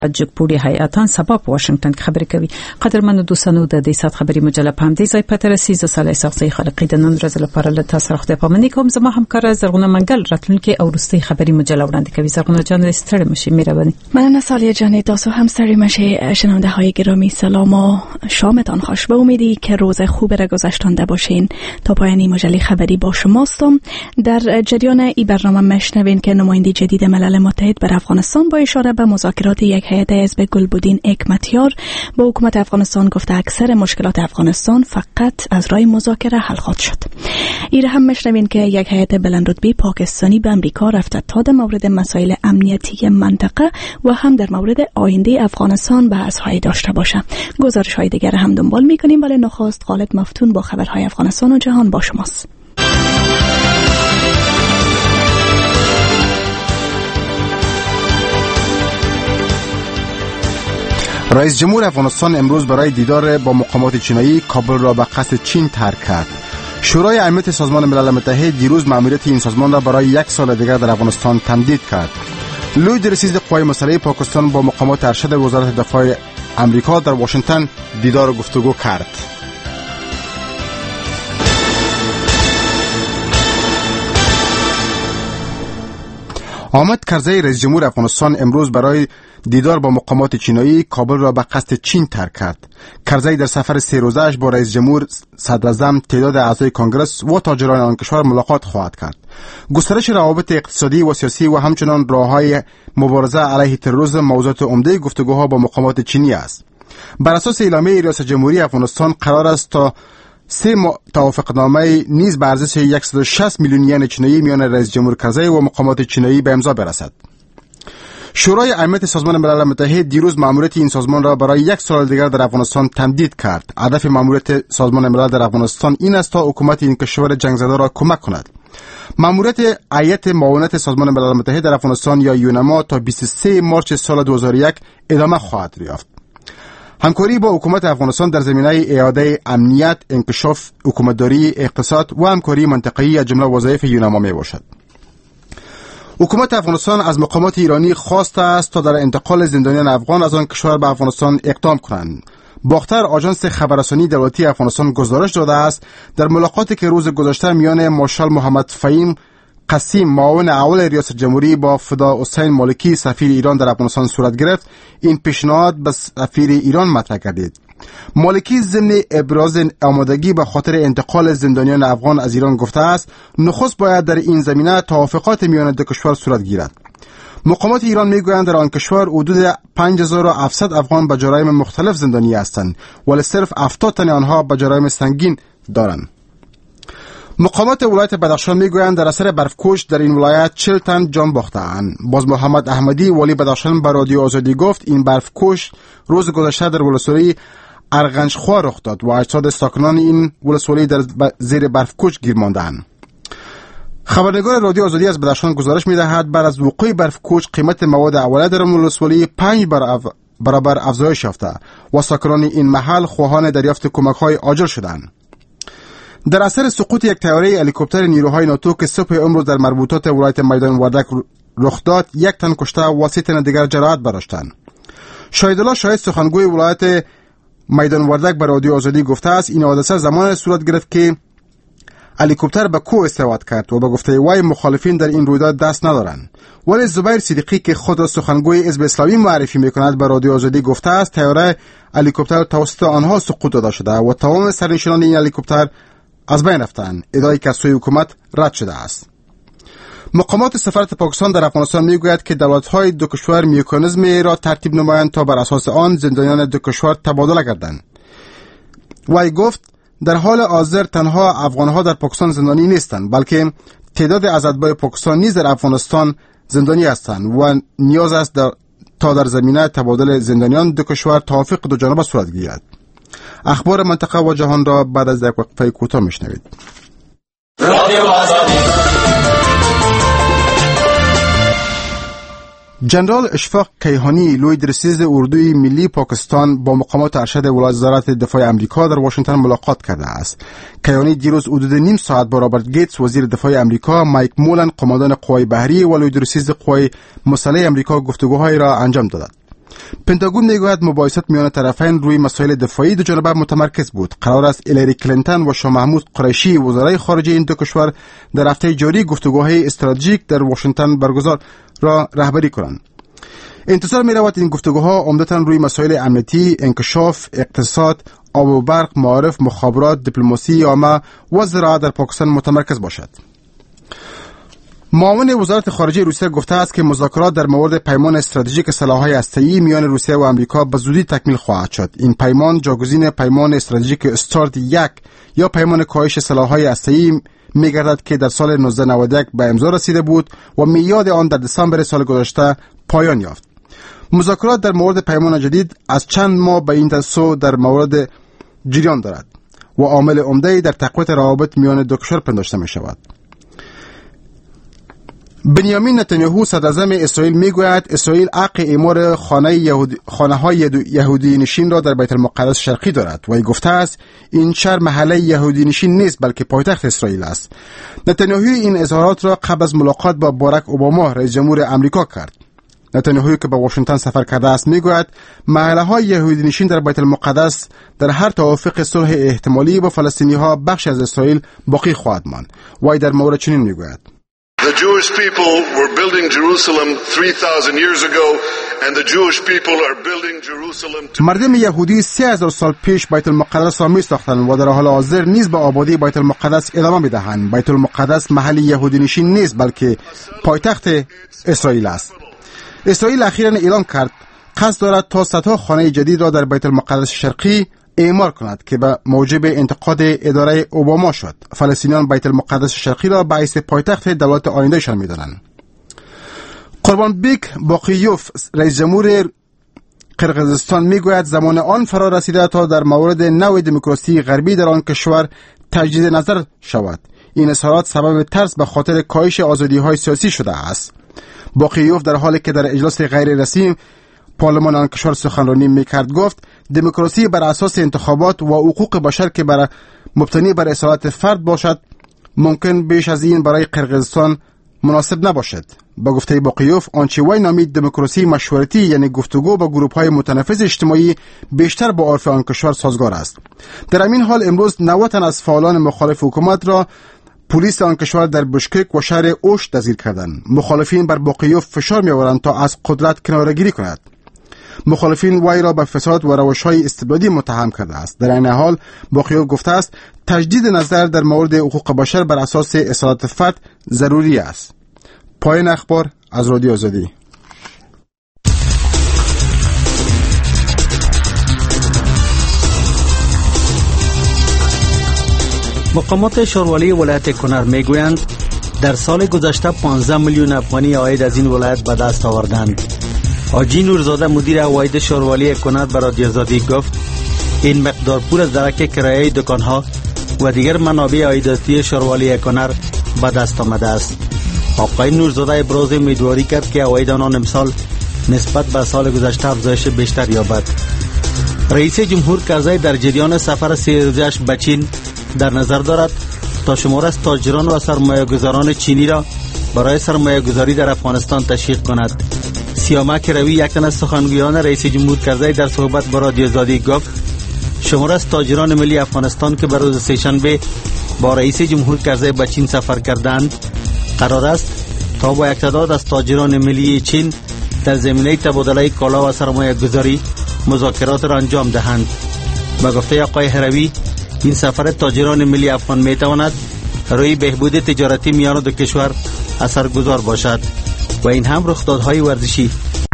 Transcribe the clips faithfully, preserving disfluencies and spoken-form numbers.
جګپوړي هیئاتان سبا په واشنگټن کې خبرې کوي. قدرمنو دوستانو د دې سات خبري مجله په همدې ځای پته رسي. زه صالح شخصي خلقي د نن ورځې لپاره له تاسو سره پامنې کوم. زما همکار زرغونه منګل راتلونکي او وروستي خبري مجله وړاندې کوي. زرغونه جان ستړي مشي مهرباني. مننه صالح جان، تاسو هم ستړي مشي. شنونده های گرامی سلام و شامتان خوش. به امیدی که روز خوب را گذشتانده باشین. تا پایان مجله خبری با شماستم. در جریان این برنامه مشنوین که نماینده جدید ملل متحد بر افغانستان با اشاره به مذاکرات یک هیئت حزب گلبدین حکمتیار با حکومت افغانستان گفته اکثر مشکلات افغانستان فقط از راه مذاکره حل خواهد شد. این هم مشنوین که یک هیئت بلندرتبه پاکستانی به امریکا رفته تا در مورد مسائل امنیتی منطقه و هم در مورد آینده افغانستان بحث‌های داشته باشه. گزارش‌های دیگر هم دنبال می‌کنیم، ولی نخست خالد مفتون با خبرهای افغانستان و جهان با شماست. رئیس جمهور افغانستان امروز برای دیدار با مقامات چینی کابل را به قصد چین ترک کرد. شورای امنیت سازمان ملل متحد دیروز مأموریت این سازمان را برای یک سال دیگر در افغانستان تمدید کرد. لوید رئیس قوای مسلحه پاکستان با مقامات ارشد وزارت دفاع امریکا در واشنگتن دیدار و گفتگو کرد. حامد کرزی رئیس جمهور افغانستان امروز برای دیدار با مقامات چینی کابل را به قصد چین ترک کرد. کرزی در سفر سه روزه‌اش با رئیس جمهور، صدر اعظم، تعداد اعضای کنگره و تاجران آن کشور ملاقات خواهد کرد. گسترش روابط اقتصادی و سیاسی و همچنان راه‌های مبارزه علیه تروریسم موضوعات عمده گفتگوها با مقامات چینی است. بر اساس اعلامیه ریاست جمهوری افغانستان قرار است تا سه توافقنامه نیز به ارزش صد و شصت میلیون ین چینی میان رئیس جمهور کرزی و مقامات چینی به امضا برسد. شورای امنیت سازمان ملل متحد دیروز مأموریت این سازمان را برای یک سال دیگر در افغانستان تمدید کرد. هدف مأموریت سازمان ملل در افغانستان این است تا حکومت این کشور جنگ زده را کمک کند. مأموریت هیئت معاونت سازمان ملل متحد در افغانستان یا یونما تا بیست و سوم مارس سال دو هزار و یک ادامه خواهد یافت. همکاری با حکومت افغانستان در زمینه اعاده امنیت، انکشاف، حکومتداری، اقتصاد و همکاری منطقه‌ای از جمله وظایف یونما می باشد. حکومت افغانستان از مقامات ایرانی خواسته است تا در انتقال زندانیان افغان از آن کشور به افغانستان اقدام کنند. باختر آژانس خبررسانی دولتی افغانستان گزارش داده است در ملاقاتی که روز گذشته میان مارشال محمد فهیم قسیم معاون اول ریاست جمهوری با فدا حسین مالکی سفیر ایران در افغانستان صورت گرفت، این پیشنهاد به سفیر ایران مطرح گردید. مالکی ضمن ابراز آمادگی به خاطر انتقال زندانیان افغان از ایران گفته است نخست باید در این زمینه توافقات میان دو کشور صورت گیرد. مقامات ایران میگویند در آن کشور حدود پنج هزار و هفتصد افغان به جرایم مختلف زندانی هستند، ولی صرف هفتاد تن آنها به جرایم سنگین دارند. مقامات ولایت بدخشان میگویند در اثر برفکوش در این ولایت چهل تن جان باخته‌اند. باز محمد احمدی والی بدخشان به رادیو آزادی گفت این برفکوش روز گذشته در ولسوالی ارغنجخوار رخ داد و اجساد ساکنان این ولسوالی در زیر برفکوش گیر ماندند. خبرنگار رادیو آزادی از بدخشان گزارش می‌دهد بعد از وقوع برفکوش قیمت مواد اولیه در ولسوالی پنج برابر افزایش یافته و ساکنان این محل خواهان دریافت کمک‌های عاجل شدند. در اثر سقوط یک طیاره هلیکوپتر نیروهای ناتو که صبح امروز در مربوطات ولایت میدان وردک رخ داد، یک تن کشته و سه تن دیگر جراحت برداشتند. شاهدالله شاهد سخنگوی ولایت میدان وردک به رادیو آزادی گفته است این حادثه زمان صورت گرفت که هلیکوپتر به کوه استواد کرد و به گفته وی مخالفین در این رویداد دست ندارند. ولی زبیر صدیقی که خود را سخنگوی حزب اسلامی معرفی میکند به رادیو آزادی گفته است طیاره هلیکوپتر توسط آنها سقوط داده شده و تمام سرنشینان این هلیکوپتر از بین رفتند. ادعای که از سوی حکومت رد شده است. مقامات سفارت پاکستان در افغانستان میگوید که دولت‌های دو کشور مکانیزمی را ترتیب نمایند تا بر اساس آن زندانیان دو کشور تبادله گردند. وی گفت در حال حاضر تنها افغان‌ها در پاکستان زندانی نیستند، بلکه تعداد از اتباع پاکستان نیز در افغانستان زندانی هستند و نیاز است در تا در زمینه تبادل زندانیان دو کشور توافق دو جانبه صورت گیرد. اخبار منطقه و جهان را بعد از یک وقفه کوتاه میشنوید. جنرال اشفاق کیهانی لوید رئیس اردوی ملی پاکستان با مقامات ارشد وزارت دفاع امریکا در واشنگتن ملاقات کرده است. کیهانی دیروز حدود نیم ساعت با رابرت گیتس وزیر دفاع امریکا، مایک مولن قماندان قوای بحری و لوید رئیس قوای مسلح امریکا گفتگوهای را انجام داد. پنتاگون میگوید مباحثات میان طرفین روی مسائل دفاعی دو جانبه متمرکز بود. قرار است هیلاری کلینتون و شاه محمود قریشی وزرای خارجه این دو کشور در هفته جاری گفتگوهای استراتژیک در واشنگتن برگزار را رهبری کنند. انتظار می رود این گفتگوها عمدتاً روی مسائل امنیتی، انکشاف، اقتصاد، آب و برق، معارف، مخابرات، دیپلماسی عامه و زراعت در پاکستان متمرکز باشد. معاون وزارت خارجه روسیه گفته است که مذاکرات در مورد پیمان استراتژیک سلاح‌های هسته‌ای میان روسیه و آمریکا به زودی تکمیل خواهد شد. این پیمان جاگزین پیمان استراتژیک استارت یک یا پیمان کاهش سلاح‌های هسته‌ای می‌گردد که در سال نوزده نود و یک به امضا رسیده بود و میعاد آن در دسامبر سال گذشته پایان یافت. مذاکرات در مورد پیمان جدید از چند ماه به این سو در مورد جریان دارد و عامل عمده در تقویت روابط میان دو کشور پنداشته می شود. بنیامین نتانیاهو صدراعظم اسرائیل میگوید اسرائیل حق اعمار خانه یهودی خانه‌های یهودی نشین را در بیت المقدس شرقی دارد و گفته است این شهر محله یهودی نشین نیست بلکه پایتخت اسرائیل است. نتانیاهو این اظهارات را قبل از ملاقات با باراک اوباما رئیس جمهور آمریکا کرد. نتانیاهو که به واشنگتن سفر کرده است میگوید محله‌های یهودی نشین در بیت المقدس در هر توافق صلح احتمالی با فلسطینی‌ها بخش از اسرائیل باقی خواهد ماند. وی در مورد چنین میگوید: The Jewish people were building Jerusalem three thousand years ago and the Jewish people are building Jerusalem today. مردم یهودی سه هزار سال پیش بیت المقدس را می ساختند و در حال حاضر نیز به آبادی بیت المقدس ادامه می‌دهند. بیت المقدس محل یهودی نشین نیست بلکه پایتخت اسرائیل است. اسرائیل اخیراً اعلام کرد قصد دارد تا صدها خانه جدید را در بیت المقدس شرقی اعمار کند که به موجب انتقاد اداره اوباما شد. فلسطینیان بیت المقدس شرقی را باعث پایتخت دولت آیندهشان می‌دانند. قربانبک باقیوف رئیس جمهور قرقیزستان میگوید زمان آن فرا رسیده تا در مورد نوع دموکراسی غربی در آن کشور تجدید نظر شود. این اظهارات سبب ترس به خاطر کاهش آزادی‌های سیاسی شده است. باقیوف در حالی که در اجلاس غیر رسمی پارلمان آن کشور سخنرانی میکرد گفت دموکراسی بر اساس انتخابات و حقوق بشر که بر مبتنی بر اصالت فرد باشد ممکن بیش از این برای قرقیزستان مناسب نباشد. با گفته باقیوف آنچه وی نامید دموکراسی مشورتی یعنی گفتگو با گروه‌های متنفذ اجتماعی بیشتر با عرف آن کشور سازگار است. در همین حال امروز نود تن از فعالان مخالف حکومت را پلیس آن کشور در بشکک و شهر اوش دستگیر کردند. مخالفین بر باقیوف فشار می‌آورند تا از قدرت کناره‌گیری کند. مخالفین وی را به فساد و روش‌های استبدادی متهم کرده است. در این حال باقیوف گفته است تجدید نظر در مورد حقوق بشر بر اساس اصالت فرد ضروری است. پایان اخبار از رادیو آزادی. مقامات شاروالی ولایت کنر میگویند در سال گذشته پانزده میلیون افغانی عاید از این ولایت به دست آوردند. حاجی نورزاده مدیر عواید شاروالی کنر به رادیو آزادی گفت این مقدار پول از درک کرایه دکانها و دیگر منابع عایداتی شاروالی کنر به دست آمده است. آقای نورزاده ابراز امیدواری کرد که عواید آنان امسال نسبت به سال گذشته افزایش بیشتر یابد. رئیس جمهور کرزی در جریان سفر سه روزه‌اش به چین در نظر دارد تا شمار از تاجران و سرمایه‌گذاران چینی را برای سرمایه‌گذاری در افغانستان تشویق کند. سیامک روی یک تن از سخنگویان رئیس جمهور کرزی در صحبت با رادیو آزادی گفت شمار از تاجران ملی افغانستان که به روز سه‌شنبه با رئیس جمهور کرزی به چین سفر کردند قرار است تا با یک تعداد از تاجران ملی چین در زمینه تبادله کالا و سرمایه‌گذاری مذاکرات را انجام دهند. با گفته آقای هروی این سفر تاجران ملی افغان می تواند روی بهبود تجارتی میان دو کشور اثرگذار باشد و این هم رخدادهای ورزشی.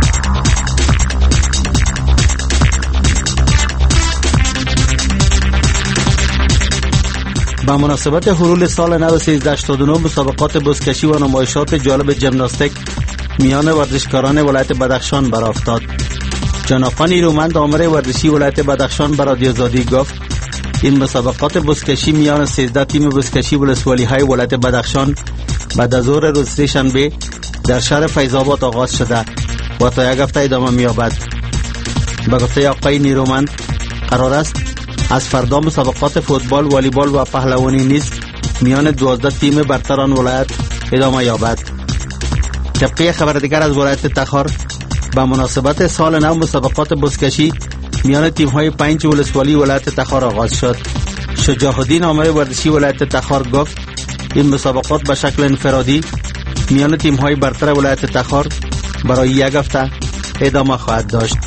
با مناسبت حلول سال نو سیزده هشتاد و نه مسابقات بزکشی و نمایشات جالب ژیمناستیک میان ورزشکاران ولایت بدخشان برافتاد. جناب نیرومند آمر ورزشی ولایت بدخشان به رادیو آزادی گفت این مسابقات بزکشی میان سیزده تیم بزکشی ولسوالی های ولایت بدخشان بعد از ظهر روز سه‌شنبه در شهر فیض‌آباد آغاز شده و تا یک هفته ادامه می‌یابد. به گفته آقای نیرومند قرار است از فردا مسابقات فوتبال، والیبال و پهلوانی نیز میان دوازده تیم برتر آن ولایت ادامه یابد. طبق خبر دیگر از ولایت تخار به مناسبت سال نو مسابقات بزکشی میان تیم‌های پنج ولسوالی ولایت تخار آغاز شد. شجاع الدین آمر ورزشی ولایت تخار گفت این مسابقات به شکل انفرادی میان تیم‌های برتر ولایت تخار برای یک هفته ادامه خواهد داشت.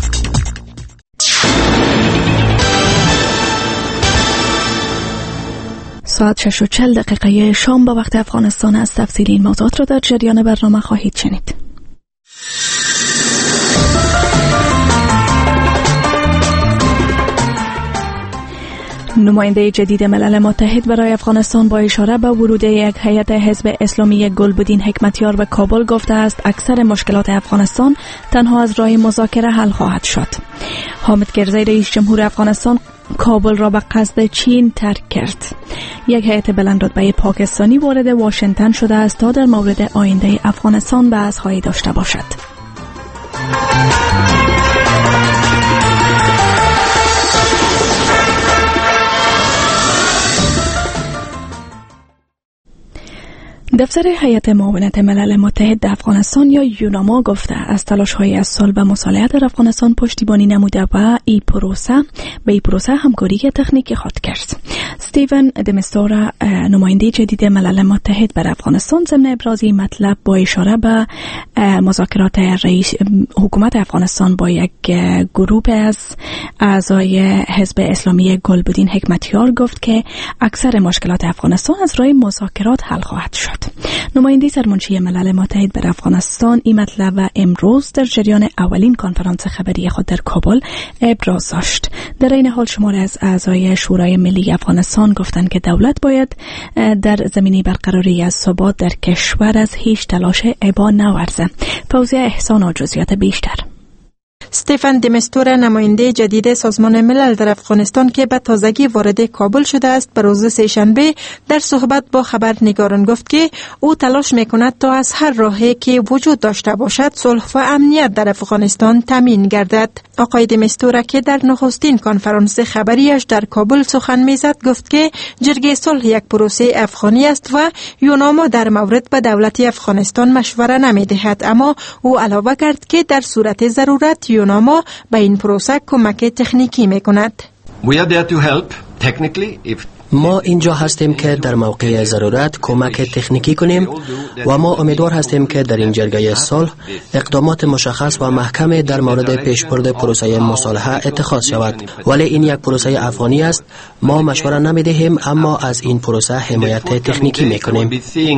ساعت شش و چهل دقیقه شام با وقت افغانستان است. تفصیل این موضوعات را در جریان برنامه خواهید شنید. نماینده جدید ملل متحد برای افغانستان با اشاره به ورود یک هیئت حزب اسلامی گلبدین حکمتیار به کابل گفته است اکثر مشکلات افغانستان تنها از راه مذاکره حل خواهد شد. حامد کرزی رئیس جمهور افغانستان کابل را به قصد چین ترک کرد. یک هیئت بلند رتبه پاکستانی وارد واشنگتن شده است تا در مورد آینده افغانستان بحث‌هایی داشته باشد. دفتر هیئت معاونت ملل متحد در افغانستان یا یوناما گفته از تلاش‌های از سال به مصالحه در افغانستان پشتیبانی نموده و این پروسه به این پروسه همکاری تکنیکی خواهد کرد. استیون دمستورا نماینده جدید ملل متحد بر افغانستان ضمن ابراز این مطلب با اشاره به مذاکرات رئیس حکومت افغانستان با یک گروه از اعضای حزب اسلامی گلبدین حکمتیار گفت که اکثر مشکلات افغانستان از راه مذاکرات حل خواهد شد. نماینده سرمنشی ملل متحد بر افغانستان این مطلب و امروز در جریان اولین کنفرانس خبری خود در کابل ابراز داشت. در این حال شماری از اعضای شورای ملی افغانستان گفتند که دولت باید در زمینه برقراری از ثبات در کشور از هیچ تلاش ابا نورزه. فوزیه احسان و جزئیات بیشتر. استیفن دمستور نماینده جدید سازمان ملل در افغانستان که به تازگی وارد کابل شده است به روز سه‌شنبه در صحبت با خبرنگاران گفت که او تلاش میکند تا از هر راهی که وجود داشته باشد صلح و امنیت در افغانستان تامین گردد. آقای دمستور که در نخستین کنفرانس خبریش در کابل سخن میزد گفت که جرگه صلح یک پروسه افغانی است و یوناما در مورد به دولت افغانستان مشوره نمیدهد، اما او علاوه کرد که در صورت ضرورت یوناما به این پروسه کمک تکنیکی میکند. We are there to help technically if ما اینجا هستیم که در موقع ضرورت کمک تکنیکی کنیم و ما امیدوار هستیم که در این جرگه صلح اقدامات مشخص و محکم در مورد پیشبرد پروسه مصالحه اتخاذ شود. ولی این یک پروسه افغانی است. ما مشوره نمیدهیم اما از این پروسه حمایت تکنیکی میکنیم.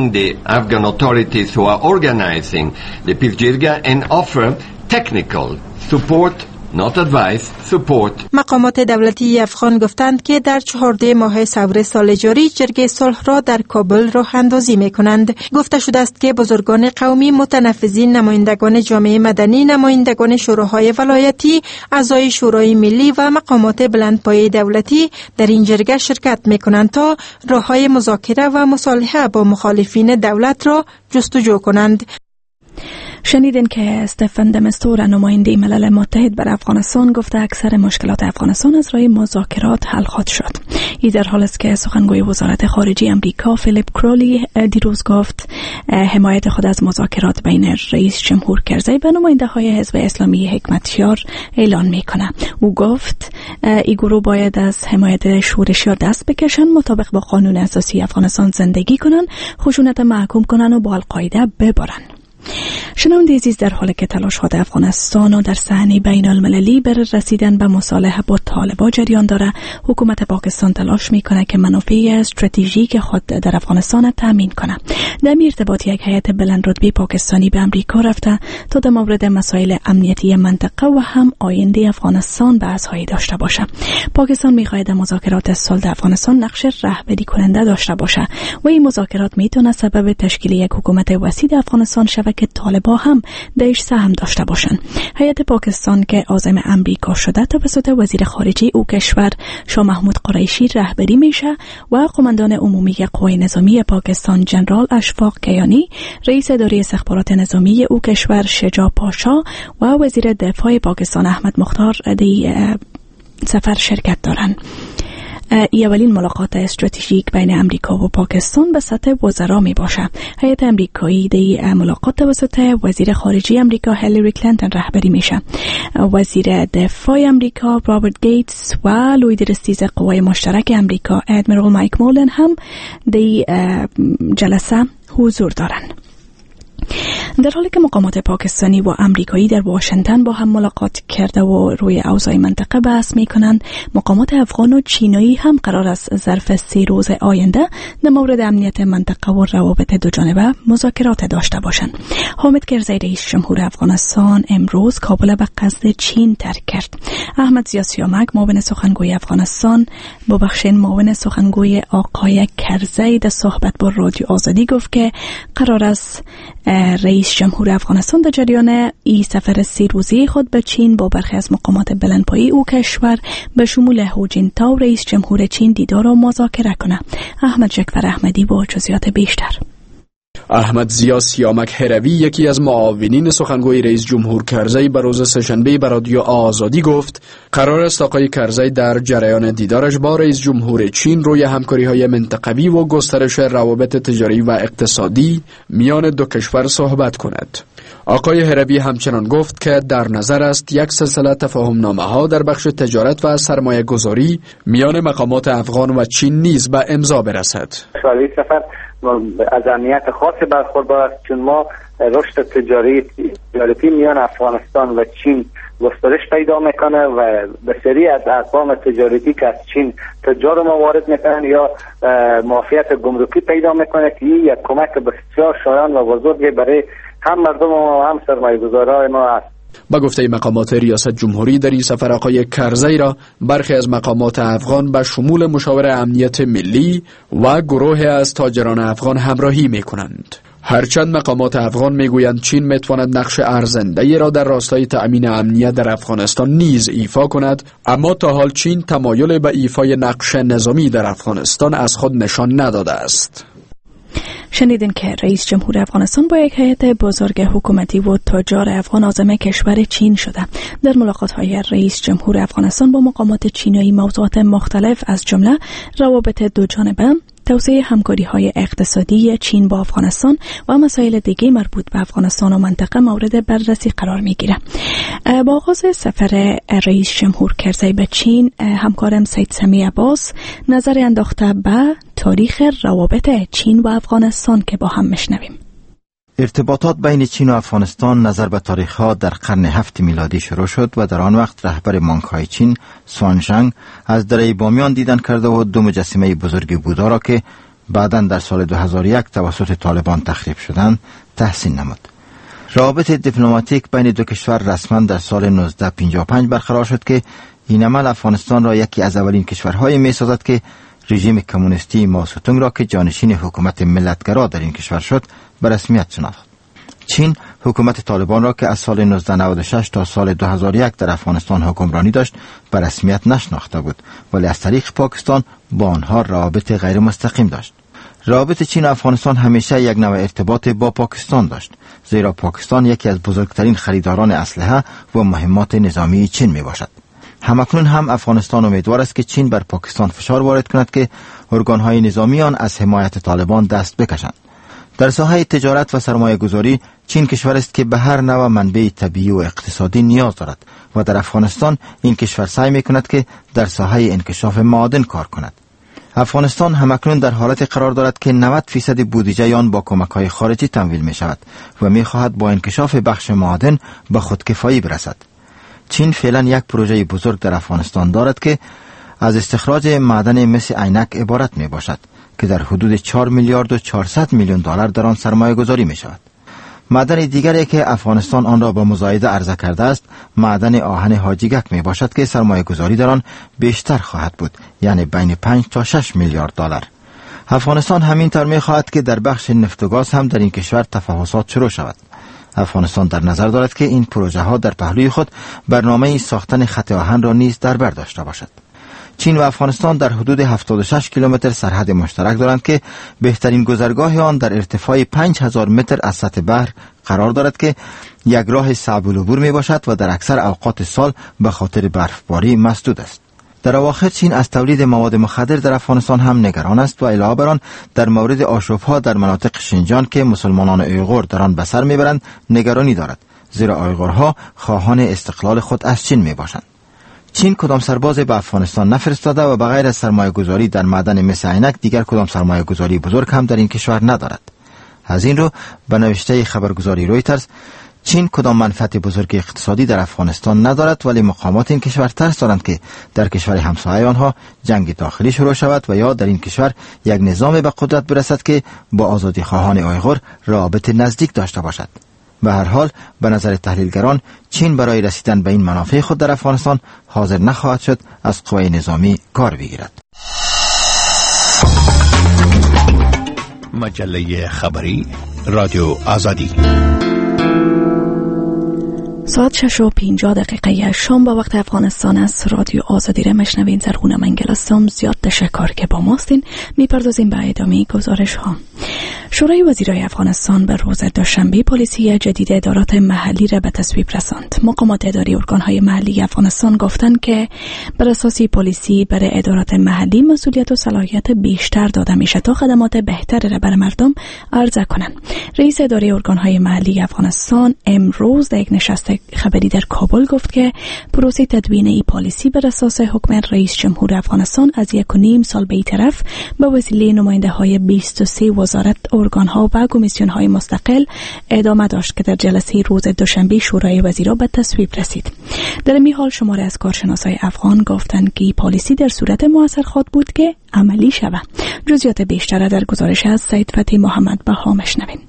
Not advice, support. مقامات دولتی افغان گفتند که در چهارده ماه سور سال جاری جرگه صلح را در کابل راه اندازی می کنند. گفته شده است که بزرگان قومی، متنفذین، نمایندگان جامعه مدنی، نمایندگان شوراهای ولایتی، اعضای شورای ملی و مقامات بلندپایه دولتی در این جرگه شرکت می کنند تا راههای مذاکره و مصالحه با مخالفین دولت را جستجو کنند. شنیدین که استفن دمستور نماینده ملل متحد بر افغانستان گفته اکثر مشکلات افغانستان از راه مذاکرات حل خواهد شد. این در حالی است که سخنگوی وزارت خارجه امریکا فیلیپ کرولی دیروز گفت حمایت خود از مذاکرات بین رئیس جمهور کرزی و نماینده های حزب اسلامی حکمتیار اعلان میکنه. او گفت این گروه باید از حمایت شورشی دست بکشن، مطابق با قانون اساسی افغانستان زندگی کنن، خشونت محکوم کنن و با القاعده ببرن. شنونده عزیز، در حالی که تلاش های افغانستان و در صحنه بین المللی بر رسیدن به مصالحه با طالبان جریان داره، حکومت پاکستان تلاش میکنه که منافع استراتژیک خود در افغانستان تامین کنه. در ارتباط یک هیئت بلند رتبه پاکستانی به امریکا رفته تا در مورد مسائل امنیتی منطقه و هم آینده افغانستان بحث‌هایی داشته باشه. پاکستان میخواهد مذاکرات صلح افغانستان نقش رهبری کننده داشته باشه و این مذاکرات میتونه سبب تشکیل یک حکومت وسیع در افغانستان شود که طالبان هم درش سهم داشته باشند. هیئت پاکستان که عازم امریکا شده توسط وزیر خارجه او کشور شاه محمود قریشی رهبری میشه و قماندان عمومی قوای نظامی پاکستان جنرال اشفاق کیانی، رئیس اداره استخبارات نظامی او کشور شجاع پاشا و وزیر دفاع پاکستان احمد مختار در سفر شرکت دارند. اولین ملاقات استراتژیک بین امریکا و پاکستان به سطح وزرا می باشه. هیئت امریکایی در ملاقات توسط وزیر خارجه امریکا هیلاری کلینتون رهبری میشه. وزیر دفاع امریکا رابرت گیتس و لوی رئیس قوای مشترک امریکا ادمیرال مایک مولن هم در جلسه حضور دارند. در حالی که مقامات پاکستانی و امریکایی در واشنگتن با هم ملاقات کرده و روی اوضاع منطقه بحث میکنند، مقامات افغان و چینایی هم قرار است ظرف سه روز آینده در مورد امنیت منطقه و روابط دو جانبه مذاکرات داشته باشند. حامد کرزی رئیس جمهور افغانستان امروز کابل به قصد چین ترک کرد. احمد ضیا سیامک معاون سخنگوی افغانستان ببخشید معاون سخنگوی آقای کرزی در صحبت با رادیو آزادی گفت که قرار است رئیس جمهور افغانستان در جریان ای سفر سه روزه خود به چین با برخی از مقامات بلندپایه او کشور به شمول هو جینتاو رئیس جمهور چین دیدار و مذاکره کنه. احمد جعفر احمدی با جزئیات بیشتر. احمد ضیا سیامک هروی یکی از معاونین سخنگوی رئیس جمهور کرزی به روز سه‌شنبه به رادیو آزادی گفت قرار است آقای کرزی در جریان دیدارش با رئیس جمهور چین روی همکاری‌های منطقوی و گسترش روابط تجاری و اقتصادی میان دو کشور صحبت کند. آقای هروی همچنان گفت که در نظر است یک سلسله تفاهم‌نامه‌ها در بخش تجارت و سرمایه گذاری میان مقامات افغان و چین نیز به امضا برسد. سفر از اهمیت خاصی برخوردار است چون ما رشد تجاری تجارتی میان افغانستان و چین گسترش پیدا میکنه و بسیاری از اقوام تجارتی که از چین تجار ما وارد میکنن یا معافیت گمرکی پیدا میکنه که این یک کمک بسیار شایان و بزرگی برای هم مردم و هم سرمایه گذاران ما است. با گفته مقامات ریاست جمهوری در این سفر آقای کرزی را برخی از مقامات افغان به شمول مشاور امنیت ملی و گروه از تاجران افغان همراهی می کنند. هرچند مقامات افغان میگویند چین میتواند نقش ارزنده‌ای را در راستای تأمین امنیت در افغانستان نیز ایفا کند، اما تا حال چین تمایل به ایفای نقش نظامی در افغانستان از خود نشان نداده است. شنیدین که رئیس جمهور افغانستان با یک هیئت بزرگ حکومتی و تجار افغان عازم کشور چین شده. در ملاقات‌های رئیس جمهور افغانستان با مقامات چینی موضوعات مختلف از جمله روابط دو جانبه، توسعه همکاری‌های اقتصادی چین با افغانستان و مسائل دیگه مربوط به افغانستان و منطقه مورد بررسی قرار می‌گیرد. با آغاز سفر رئیس جمهور کرزی به چین، همکارم سید سمی عباس نظر انداخته به تاریخ روابط چین و افغانستان که با هم میشنویم. ارتباطات بین چین و افغانستان نظر به تاریخ‌ها در قرن هفت میلادی شروع شد و در آن وقت رهبر مانگ‌های چین سوانژنگ از دره بامیان دیدن کرده و دو مجسمه بزرگ بودا را که بعداً در سال دو هزار و یک توسط طالبان تخریب شدند تحسین نمود. روابط دیپلماتیک بین دو کشور رسما در سال نوزده پنجاه و پنج برقرار شد که این عمل افغانستان را یکی از اولین کشورهای می‌سازد که رژیم کمونیستی ماوستونگ را که جانشین حکومت ملتگرا در این کشور شد به رسمیت شناخت. چین حکومت طالبان را که از سال نوزده نود و شش تا سال دو هزار و یک در افغانستان حکمرانی داشت به رسمیت نشناخته بود، ولی از طریق پاکستان با آنها روابط غیر مستقیم داشت. روابط چین و افغانستان همیشه یک نوع ارتباط با پاکستان داشت، زیرا پاکستان یکی از بزرگترین خریداران اسلحه و مهمات نظامی چین می باشد. همکنون هم افغانستان امیدوار است که چین بر پاکستان فشار وارد کند که ارگانهای نظامی آن از حمایت طالبان دست بکشند. در ساحه تجارت و سرمایه گذاری چین کشور است که به هر نوع منبع طبیعی و اقتصادی نیاز دارد و در افغانستان این کشور سعی می کند که در ساحه انکشاف معادن کار کند. افغانستان همکنون در حالت قرار دارد که نود فیصد بودجه آن با کمک‌های خارجی تمویل می شود و می خواهد با انکشاف بخش معادن به خودکفایی برسد. چین فعلا یک پروژه بزرگ در افغانستان دارد که از استخراج معدن مس عینک عبارت می باشد که در حدود چهار میلیارد و چهارصد میلیون دلار در آن سرمایه گذاری می شود. معدن دیگری که افغانستان آن را به مزایده عرضه کرده است معدن آهن حاجیگک می باشد که سرمایه گذاری در آن بیشتر خواهد بود، یعنی بین پنج تا شش میلیارد دلار. افغانستان همینطور می خواهد که در بخش نفت و گاز هم در این کشور تفاوضات شروع شود. افغانستان در نظر دارد که این پروژه ها در پهلوی خود برنامه ساختن خط آهن را نیز در بر داشته باشد. چین و افغانستان در حدود هفتاد و شش کیلومتر سرحد مشترک دارند که بهترین گذرگاه آن در ارتفاع پنج هزار متر از سطح بحر قرار دارد که یک راه صعب العبور می باشد و در اکثر اوقات سال به خاطر برفباری مسدود است. در اواخر چین از تولید مواد مخدر در افغانستان هم نگران است و علاوه بر آن در مورد آشوب‌ها در مناطق شینجان که مسلمانان اویغور در آن به سر میبرند نگرانی دارد، زیرا اویغورها خواهان استقلال خود از چین میباشند. چین کدام سرباز به افغانستان نفرستاده و بغیر از سرمایه گذاری در معدن مس عینک دیگر کدام سرمایه گذاری بزرگ هم در این کشور ندارد. از این رو به نوشته خبرگزاری رویترز، چین کدام منفعت بزرگ اقتصادی در افغانستان ندارد، ولی مقامات این کشور ترس دارند که در کشور همسایه آنها جنگ داخلی شروع شود و یا در این کشور یک نظام به قدرت برسد که با آزادی خواهان اویغور رابطه نزدیک داشته باشد. به هر حال به نظر تحلیلگران چین برای رسیدن به این منافع خود در افغانستان حاضر نخواهد شد از قوای نظامی کار بگیرد. مجله خبری رادیو آزادی. ساعت شش و پنجاه دقیقه شام با وقت افغانستان است. رادیو آزادی را مشنوین. زرغون منگل هستم. زیاد تشکر که با ماستین. میپردازیم به ادامه گزارش ها. شورای وزیرای افغانستان به روز دوشنبه پالیسی جدید ادارات محلی را به تصویب رساند. مقامات اداری ارگان‌های محلی افغانستان گفتند که بر اساس پالیسی برای ادارات محلی مسئولیت و صلاحیت بیشتر داده میشه تا خدمات بهتری را بر مردم عرضه کنند. رئیس اداره ارگان‌های محلی افغانستان امروز در یک نشست خبری در کابل گفت که پروسه تدوین این پالیسی بر اساس حکم رئیس جمهور افغانستان از یک و نیم سال به طرف به وسیله نماینده‌های بیست و سه وزارت، ارگان‌ها و کمیسیون‌های مستقل ادامه داشت که در جلسه روز دوشنبه شورای وزیران به تصویب رسید. در این حال شماره از کارشناسای افغان گفتند که پالیسی در صورت موثر خواهد بود که عملی شود. جزئیات بیشتر در گزارش از سید فتحی محمد بها میشنویم.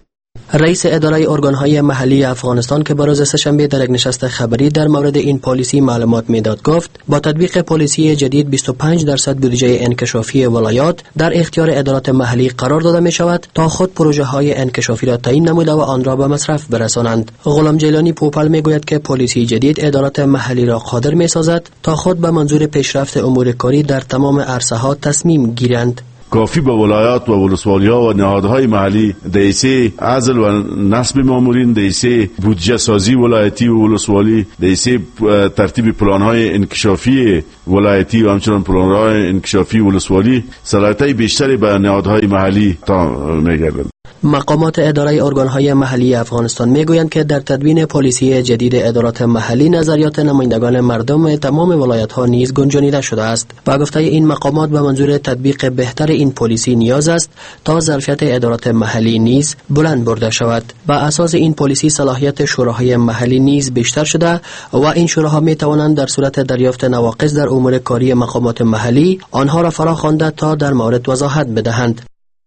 رئیس اداره ارگان‌های محلی افغانستان که بروز سه‌شنبه در یک نشست خبری در مورد این پالیسی معلومات میداد گفت با تطبیق پالیسی جدید بیست و پنج درصد بودجه انکشافی ولایات در اختیار ادارات محلی قرار داده می شود تا خود پروژه های انکشافی را تعیین نموده و آن را به مصرف برسانند. غلام جیلانی پوپل می گوید که پالیسی جدید ادارات محلی را قادر می سازد تا خود به منظور پیشرفت امور کاری در تمام عرصه ها تصمیم گیرند. کافی به ولایات و ولسوالی‌ها و نهادهای محلی دیسه عزل و نصب مامورین، دیسه بودجه سازی ولایتی و ولسوالی، دیسه ترتیب پلان‌های انکشافی ولایتی و همچنان پلان‌های انکشافی ولسوالی صلاحیت بیشتری به نهادهای محلی تا می‌گردند. مقامات اداره ارگان‌های محلی افغانستان میگویند که در تدوین پالیسی جدید ادارات محلی نظریات نمایندگان مردم تمام ولایت‌ها نیز گنجانیده شده است. با گفته این مقامات به منظور تطبیق بهتر این پالیسی نیاز است تا ظرفیت ادارات محلی نیز بلند برده شود. با اساس این پالیسی صلاحیت شوراهای محلی نیز بیشتر شده و این شوراها میتوانند در صورت دریافت نواقص در امور کاری مقامات محلی آنها را فراخوانده تا در مورد وضاحت بدهند.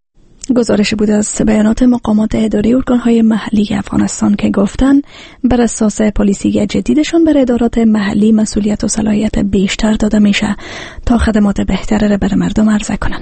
گزارش بود از بیانات مقامات اداری ارگان‌های محلی افغانستان که گفتند بر اساس پالیسی جدیدشان بر ادارات محلی مسئولیت و صلاحیت بیشتر داده میشه تا خدمات بهتری را بر مردم عرضه کنند.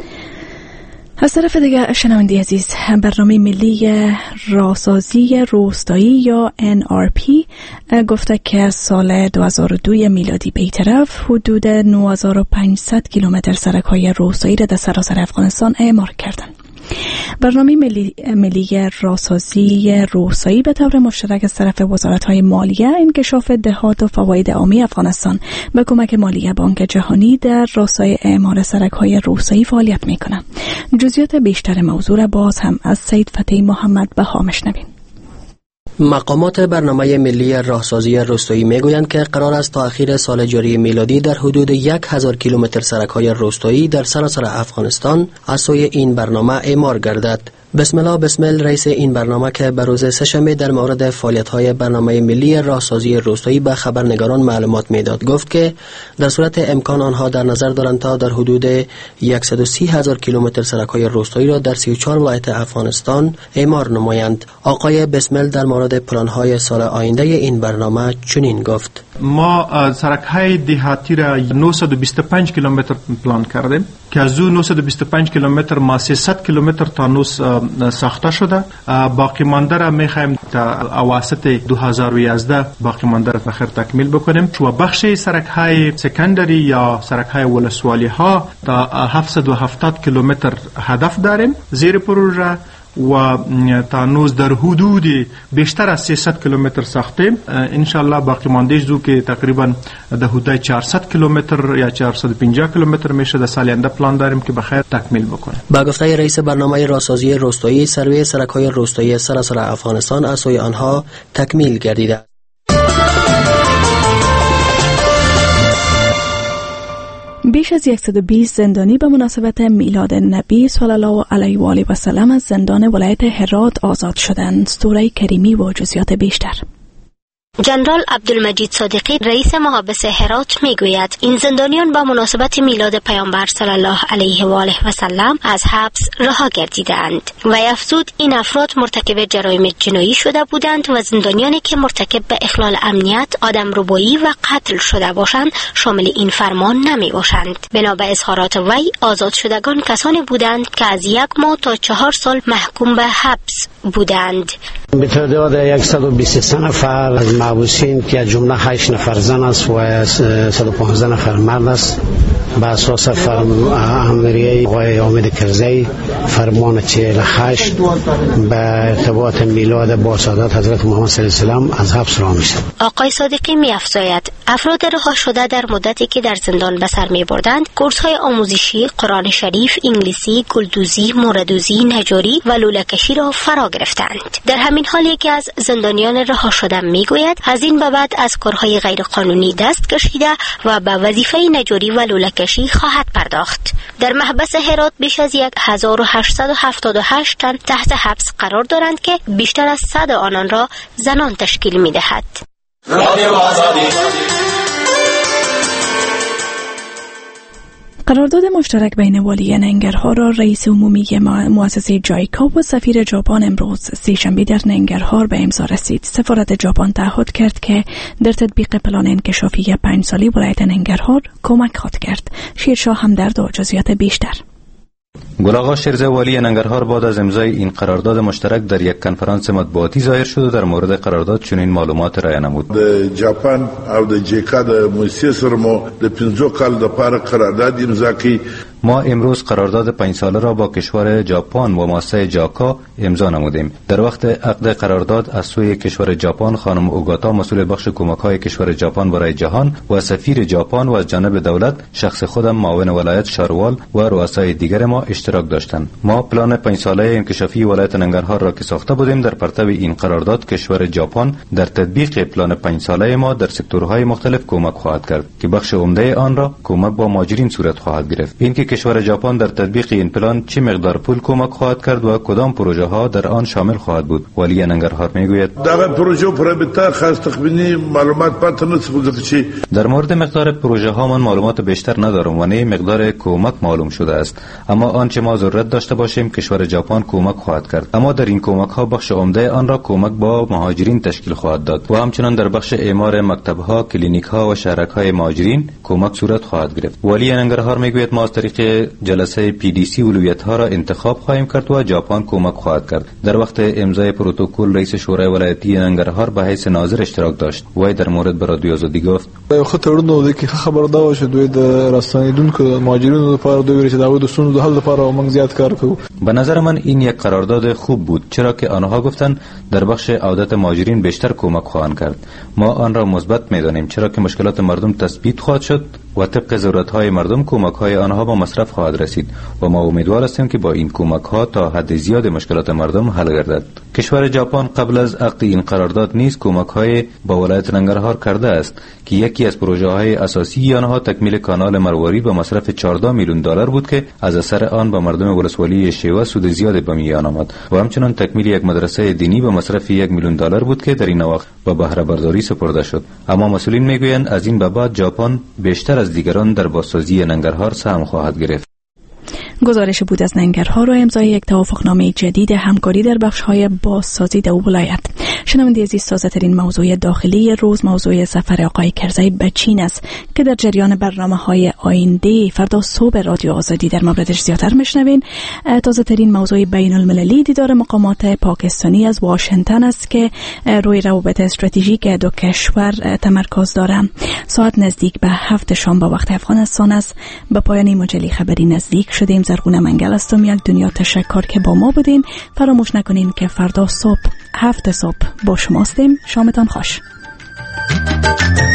از طرف دیگر شنونده عزیز، برنامه ملی راهسازی روستایی یا ان آر پی گفته که سال دو هزار و دو میلادی به طرف حدود نه هزار و پانصد کیلومتر سرک‌های روستایی را در سراسر افغانستان اعمار کردند. برنامه ملی, ملی راهسازی روستایی به طور مشترک از طرف وزارت‌های مالیه، انکشاف دهات و فواید عامی افغانستان به کمک مالیه بانک جهانی در راستای اعمار سرک‌های روستایی فعالیت می‌کند. جزئیات بیشتر موضوع را باز هم از سید فتحی محمد بها میشنویم. مقامات برنامه ملی راهسازی روستایی میگویند که قرار است تا اخیر سال جاری میلادی در حدود یک هزار کیلومتر سرک‌های روستایی در سراسر افغانستان از سوی این برنامه اعمار گردد. بسم الله بسمل رئیس این برنامه که به روز سه‌شنبه در مورد فعالیت‌های برنامه ملی راهسازی روستایی به خبرنگاران معلومات میداد گفت که در صورت امکان آنها در نظر دارند تا در حدود صد و سی هزار کیلومتر سرک‌های روستایی را در سی و چهار ولایت افغانستان اعمار نمایند. آقای بسمل در مورد پلان‌های سال آینده این برنامه چنین گفت: ما سرک‌های دهاتی را نهصد و بیست و پنج کیلومتر پلان کردیم که از اون نهصد و بیست و پنج کیلومتر ما سیصد کیلومتر تا نوس ساخته شده. باقی مانده را می‌خوایم تا اواسط دو هزار و یازده باقی مانده را بخیر تکمیل بکنیم. و بخش سرک‌های سکندری یا سرک‌های ولسوالی‌ها تا هفتصد و هفتاد کیلومتر هدف داریم زیر پروژه و تانوز در حدود بیشتر از سیصد کیلومتر ساخته. انشالله باقی مانده جو که تقریبا در حدود چهارصد کیلومتر یا چهارصد و پنجاه کیلومتر میشه. در سال آینده پلان داریم که بخیر تکمیل بکنه. با گفته رئیس برنامه راهسازی روستایی، سروی سرک‌های روستایی سراسر افغانستان از سوی آنها تکمیل گردیده. بیش از صد و بیست زندانی به مناسبت میلاد نبی صلی الله علیه و آله و سلم از زندان ولایت هرات آزاد شدند. سوره کریمی و جزئیات بیشتر. جنرال عبدالمجید صادقی رئیس محابس هرات میگوید این زندانیان با مناسبت میلاد پیامبر صلی الله علیه و آله و سلم از حبس رها گردیدند و افزود این افراد مرتکب جرایم جنایی شده بودند و زندانیانی که مرتکب به اخلال امنیت، آدمربایی و قتل شده باشند شامل این فرمان نمی باشند. بنا به اظهارات وی آزاد شدگان کسانی بودند که از یک ماه تا چهار سال محکوم به حبس بودند. به تعداد صد و بیست و سه نفر از محبوسین که جمله هشت نفر زن است و صد و پانزده نفر مرد است به اساس امریه آقای حامد کرزی فرمان چهل و هشت به ارتباط میلاد با سعادت حضرت محمد صلی الله علیه و سلم از حبس رها میشد. آقای صادقی می‌افزاید افراد رها شده در مدتی که در زندان به سر می‌بردند کورس‌های آموزشی قرآن شریف، انگلیسی، گلدوزی، موردوزی، نجاری و لوله‌کشی را فرا گرفتند. در همین حال یکی از زندانیان رها شده میگوید از این به بعد از کارهای غیرقانونی دست کشیده و به وظیفه نجاری و لوله‌کشی خواهد پرداخت. در محبس هرات بیش از هزار و هشتصد و هفتاد و هشت تن تحت حبس قرار دارند که بیشتر از صد آنان را زنان تشکیل می‌دهد. قرارداد مشترک بین والی ننگرهار و رئیس عمومی مؤسسه جایکا و سفیر ژاپن امروز سه‌شنبه در ننگرهار به امضا رسید. سفارت ژاپن تعهد کرد که در تطبیق پلان انکشافی پنج سالی ولایت ننگرهار کمک خواهد کرد. شیرشاه همدرد و جزئیات بیشتر. گل‌آقا شیرزه والی ننگرهار بعد از امضای این قرارداد مشترک در یک کنفرانس مطبوعاتی ظاهر شد و در مورد قرارداد چنین معلومات را نمود. د ژاپن او د جیکا د موسسې سره مو د پنځو کال لپاره قرارداد امضا کړي. ما امروز قرارداد پنج ساله را با کشور ژاپن و مؤسسه جاکا امضا نمودیم. در وقت عقد قرارداد از سوی کشور ژاپن خانم اوگاتا مسئول بخش کمک‌های کشور ژاپن برای جهان و سفیر ژاپن و از جانب دولت شخص خودم معاون ولایت شاروال و رؤسای دیگر ما اشتراک داشتند. ما پلان پنج ساله انکشافی ولایت ننگرهار را که ساخته بودیم در پرتو این قرارداد کشور ژاپن در تطبیق پلان پنج ساله ما در سکتورهای مختلف کمک خواهد کرد که بخش عمده آن را کمک با مهاجرین صورت خواهد گرفت. این که کشور ژاپن در تطبیق این پلان چه مقدار پول کمک خواهد کرد و کدام پروژه ها در آن شامل خواهد بود. والی ننگرهار میگوید در پروژه پرابطه خاص تخمینی معلومات پات نمیشه. در مورد مقدار پروژه ها من معلومات بیشتر ندارم و نه مقدار کمک معلوم شده است، اما آنچه ما ضرورت داشته باشیم کشور ژاپن کمک خواهد کرد. اما در این کمک ها بخش عمده آن را کمک با مهاجرین تشکیل خواهد داد و همچنان در بخش اعمار مکتب ها، کلینیک ها و شهرک های مهاجرین کمک صورت خواهد گرفت. والی ننگرهار میگوید ما از طریق جلسه پی دی سی اولویت ها را انتخاب خواهیم کرد و ژاپن کمک خواهد کرد. در وقت امضای پروتکل رئیس شورای ولایتی ننگرهار به حیث ناظر اشتراک داشت. وی در مورد به رادیو آزادی گفت خطرونه ده که خبر دا وشه دوی د راستانیدونکو مهاجرینو لپاره دوی چې دا د سونو د حل لپاره موږ زیات کار کوو. به نظر من این یک قرارداد خوب بود، چرا که آنها گفتند در بخش عودت مهاجرین بیشتر کمک خواهند کرد. ما آن را مثبت می‌دانیم، چرا که مشکلات مردم تثبیت خواهد شد و طبق ضرورت‌های مردم کمک‌های آنها با مصرف خواهد رسید و ما امیدوار هستیم که با این کمک‌ها تا حد زیاد مشکلات مردم حل گردد. کشور ژاپن قبل از عقد این قرارداد نیز کمک‌های با ولایت ننگرهار کرده است که یکی از پروژه‌های اساسی آنها تکمیل کانال مرواری به مصرف چهارده میلیون دلار بود که از اثر آن به مردم ولسوالی شیوا سود زیادی به میان آمد و همچنین تکمیل یک مدرسه دینی به مصرف یک میلیون دلار بود که در این وقت به بهره برداری سپرده شد. اما مسئولین میگویند از این به بعد ژاپن بیشتر از دیگران در بازسازی ننگرهار سهم خواهد گرفت. گزارش بود از ننگرهار و امضای یک توافقنامه جدید همکاری در بخش‌های بازسازی در ولایت. شنونده عزیز، تازه‌ترین موضوع داخلی روز موضوع سفر آقای کرزی به چین است که در جریان برنامه‌های آینده فردا صبح رادیو آزادی در موردش زیادتر میشنوین. تازه‌ترین موضوع بین‌المللی دیدار مقامات پاکستانی از واشنگتن است که روی روابط استراتژیک دو کشور تمرکز دارد. ساعت نزدیک به هفت شام با وقت افغانستان است. به پایان مجله خبری نزدیک شدیم. زرغونه منگل هستم. یک دنیا تشکر که با ما بودین. فراموش نکنین که فردا صبح هفت صبح با شما هستیم. شامتان خوش.